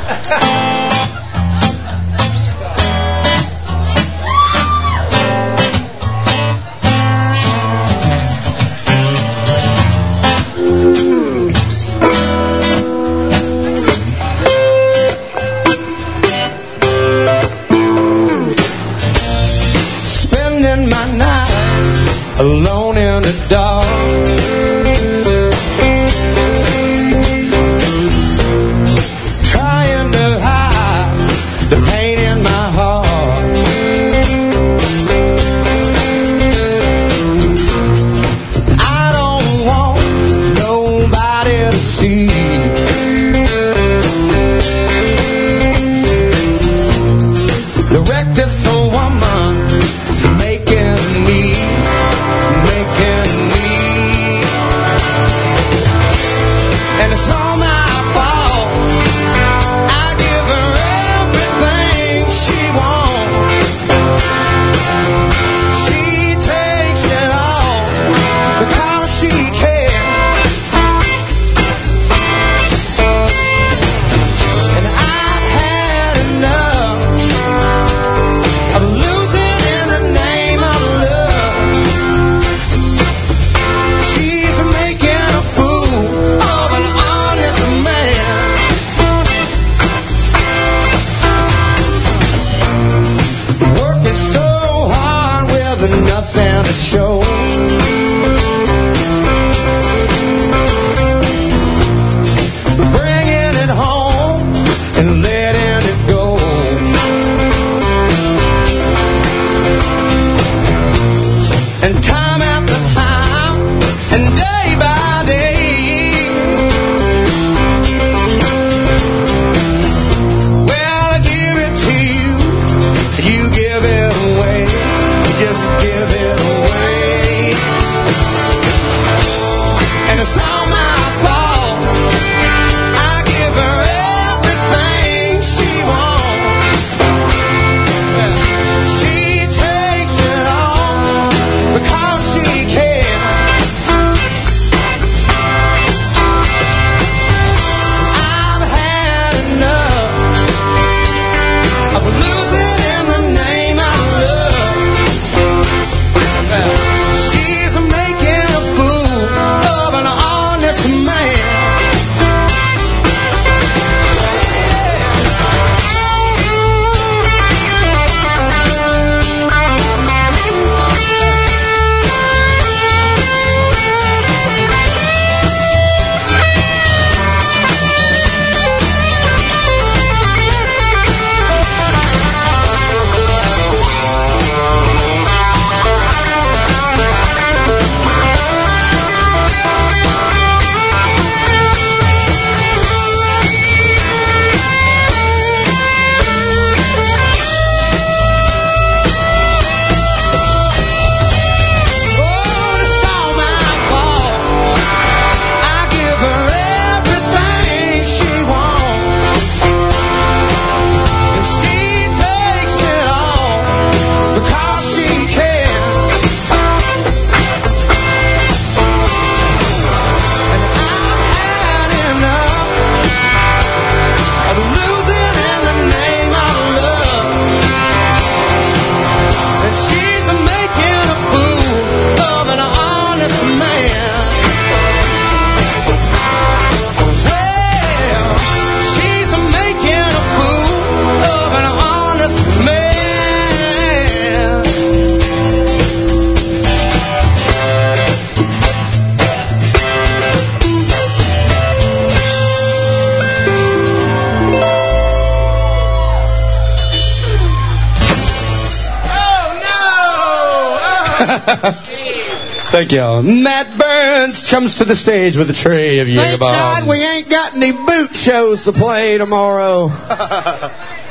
Spending my nights alone in the dark, trying to hide the pain in my heart. I don't want nobody to see the wreck this old woman is making me. And it's all my fault. I give her everything she wants. She takes it all because she cares. And I've had enough of losing in the name of love. She's making a fool of an honest man. Working so hard with nothing to show. Bringing it home and letting it go. And time after time, and day by day, well, I give it to you, you give it away, you just give it away. And it's all my fault. I give her everything she wants. She takes it all because she cares. I've had enough of losing in the name of love. She's making a fool of an honest man. Oh, it's all my fault. I give her everything she wants. And she takes it all because she cares. And I've had enough of losing in the name of love. And she's making a fool of an honest man. Well, she's making a fool of an honest man. Thank y'all. Matt Burns comes to the stage with a tray of Jaeger Thank bombs. God we ain't got any boot shows to play tomorrow.